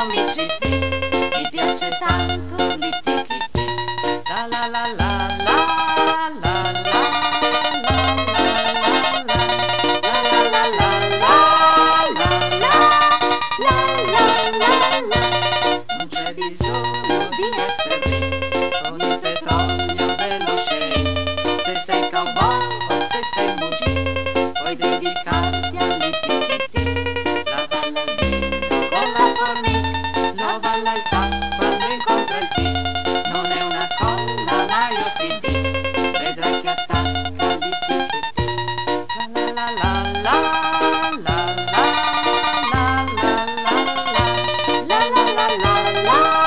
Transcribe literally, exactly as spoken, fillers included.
amici, mi piace tanto l'itty-kitty. La la la la la la la la la la la la la la. Non c'è bisogno di essere ricchi con il petrolio dello shale. Se sei cowboy o se sei mugì, puoi dedicarti all'itty-kitty. La balla il vino con la formica, la balla il tap quando incontra il pi. Non è una colla ma io ti dico, vedrai che attacca l'itty-kitty. La la la la la la la la la la la la la la la la.